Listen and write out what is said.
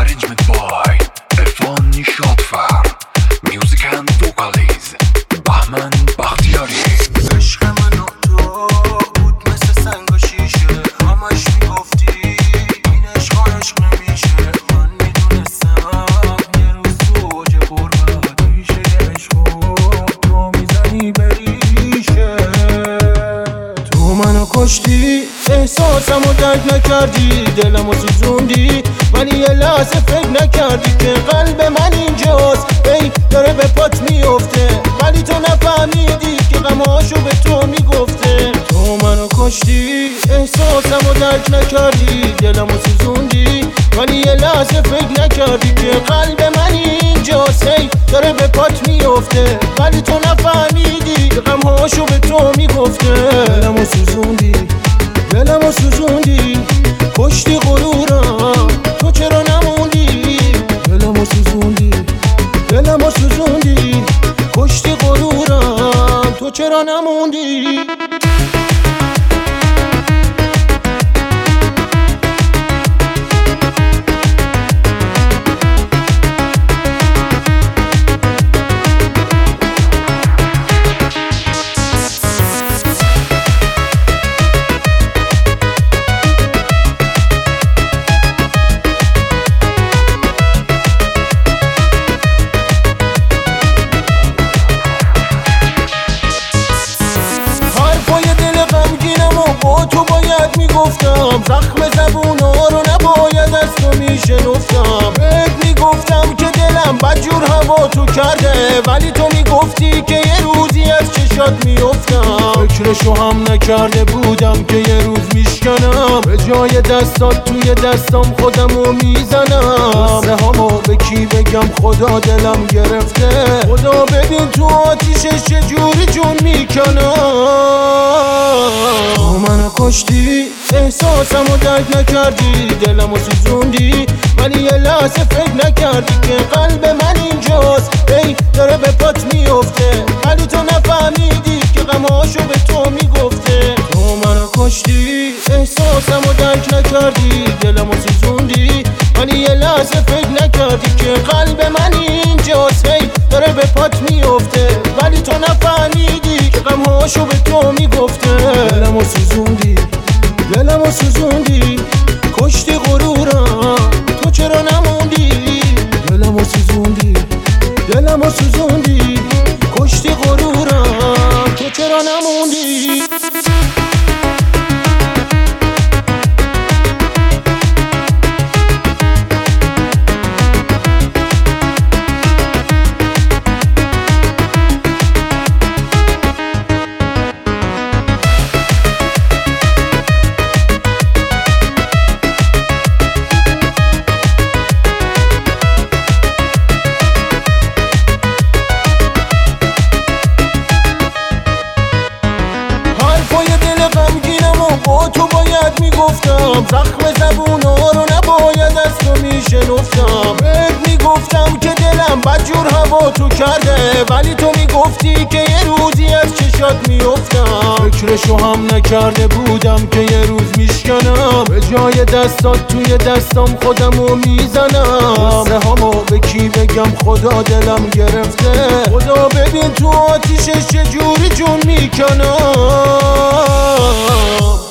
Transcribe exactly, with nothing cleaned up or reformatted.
Arrangement by Erfan Nishadfar. Music and vocals بهمن بختیاری. عشق من و تو بود مثل سنگ و شیشه، همش میگفتی این عشق عشق نمیشه. من میدونستم یه روز تو اوج غربت میشه عشق و تو میزنی بریشه. تو منو کشتی، احساسمو درک نکردی، دلمو سوزوندی، ولی یه لحظه فکر نکردی که قلب من اینجاست ای داره به پات میفته، ولی تو نفهمیدی که غماشو به تو میگفته. تو منو کشتی، احساسمو درک نکردی، دلمو سوزوندی، ولی یه لحظه فکر نکردی که قلب من اینجاست ای داره به پات میفته، ولی تو نفهمیدی که غماشو به تو میگفته. دلمو سوزوندی، دلمو سوزوندی، کشتی غرورم، تو چرا نموندی؟ دلمو سوزوندی، دلمو سوزوندی، کشتی غرورم، تو چرا نموندی؟ با تو باید میگفتم، زخم زبونا رو نباید از تو میشنفتم. بهت میگفتم که دلم بدجور هوا تو کرده، ولی تو میگفتی که یه روزی از چشات میفتم. فکرشو هم نکرده بودم که یه روز میشکنم، به جای دستات توی دستام خودمو میزنم. قصه هامو به کی بگم خدا دلم گرفته، خدا ببین تو آتیشش چجوری جون میکنم. منو کشتی، احساسمو درک نکردی، دلمو سوزوندی، ولی یه لحظه فکر نکردی که قلب من اینجاست ای داره به پات میفته، ولی تو نفهمیدی که غماشو به تو میگفته. تو منو کشتی، احساسمو درک نکردی، دلمو سوزوندی، ولی یه لحظه فکر نکردی که قلب من اینجاست ای داره به پات میفته، ولی تو نفهمیدی که غماشو به تو میگفته. دلمو سوزوندی، دلمو سوزوندی، کشتی غرورم، تو چرا نموندی؟ دلمو سوزوندی، دلمو سوزوندی، کشتی غرورم، تو چرا نموندی؟ با تو باید میگفتم، زخم زبونا رو نباید از تو میشنفتم. بهت میگفتم که دلم بدجور هوا تو کرده، ولی تو میگفتی که یه روزی از چشات میفتم. فکرشو هم نکرده بودم که یه روز میشکنم، به جای دستات توی دستام خودمو میزنم. قصه هامو به کی بگم خدا دلم گرفته، خدا ببین تو آتیشش چجوری جون میکنم.